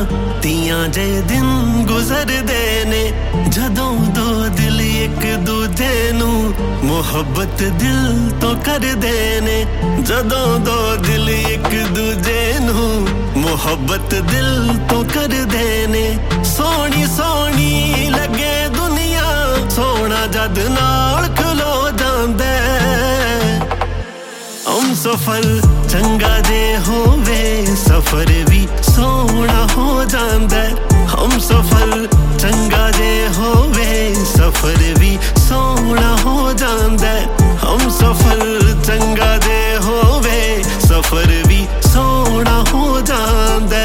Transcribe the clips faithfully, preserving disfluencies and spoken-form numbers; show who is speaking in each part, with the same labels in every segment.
Speaker 1: तियां जे दिन गुजरदे ने जदों दो दिल एक दूजे नू मुहब्बत दिल तो करदे ने जदों दो दिल एक दूजे नू मुहब्बत दिल तो करदे ने सोहनी सोहनी लगे दुनिया सोहना जद नाल खलो जांदे हम सफल चंगा जे होवे सफर भी सोहना हो जांदा हम सफल चंगा जे होवे सफर भी सोहना हो जांदा हम सफल चंगा जे होवे सफर भी सोहना हो जांदा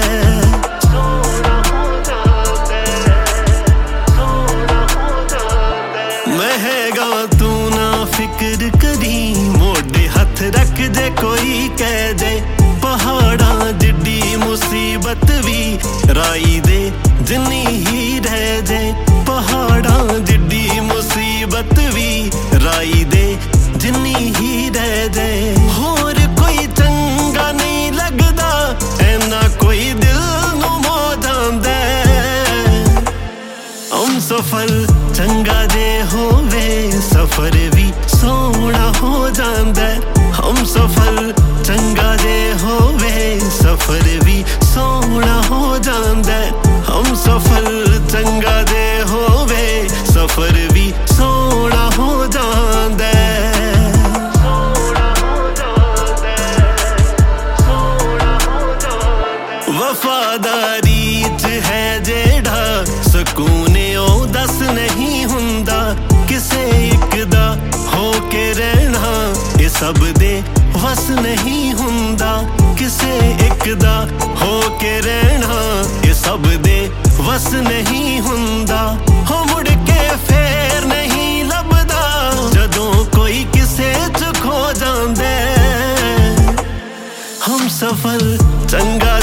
Speaker 1: महगा तू ना फिक्र करी मोड़े हाथ रख दे कोई कह दे पहाड़ा जिड्डी मुसीबत भी राई दे जिन्नी ही रह दे पहाड़ा जिड्डी मुसीबत भी राई दे जिन्नी ही रह दे होर कोई चंगा नहीं लगदा ऐना कोई दिल नू मो जांदा हम सफल चंगा जे होवे सफर भी सोहना हो जांदा हम सफल चंगा जे होवे सफर भी सोहना हो जांदा हम सफल चंगा जे होवे सफर भी सोहना हो जांदा वफादारी च है जेड़ा सकून ओ दस नहीं हुंदा किसे एक दा हो के रहना ये सब दे वस नहीं हुंदा किसे एक दा हो के रहना ये सब दे वस नहीं हुंदा हो मुड़ के फेर नहीं लभदा जदों कोई किसे च खो जांदे हम सफल चंगा